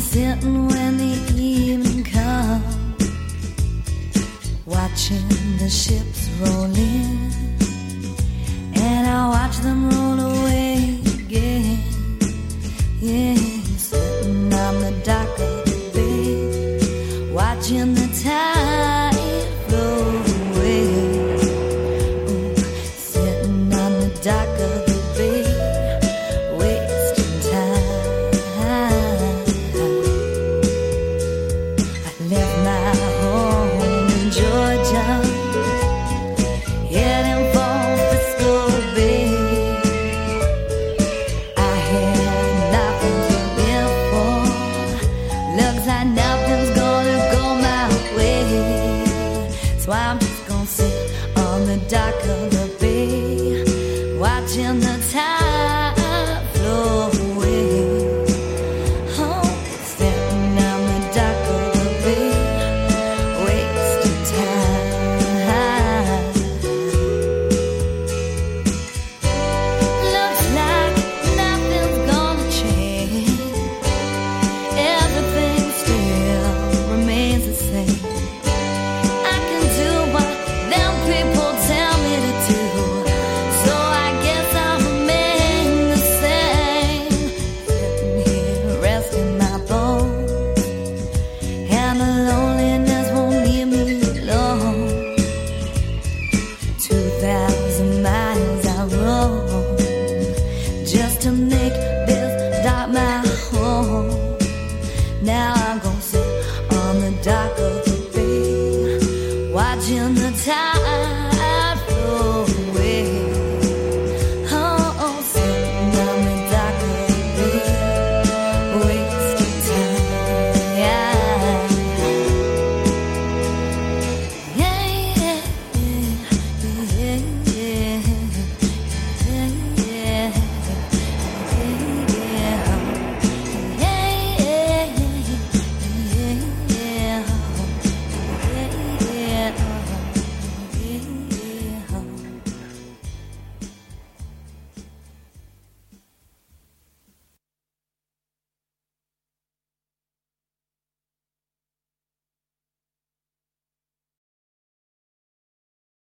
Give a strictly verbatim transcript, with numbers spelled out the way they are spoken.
sitting when the evening comes, watching the ships roll in, and I watch them roll away again. Yeah, sitting on the dock of the bay, watching the tide flow away. Ooh, sitting on the dock of the bay, wasting time. I left my home in Georgia, heading for Frisco Bay. I had nothing to live for, looks like nothing's gonna go my way. So I'm just gonna sit on the dock of the bay, watching the tide flow away. Oh, sitting on the dock of the bay, wasting time. Looks like nothing's gonna change, everything still remains the same. I can do what them people tell me to do, so I guess I'll remain the same. Sitting here resting my bones, and the loneliness won't leave me alone. Two thousand miles I roam, just to make this dock my home. Now I'm gonna sit on the dock of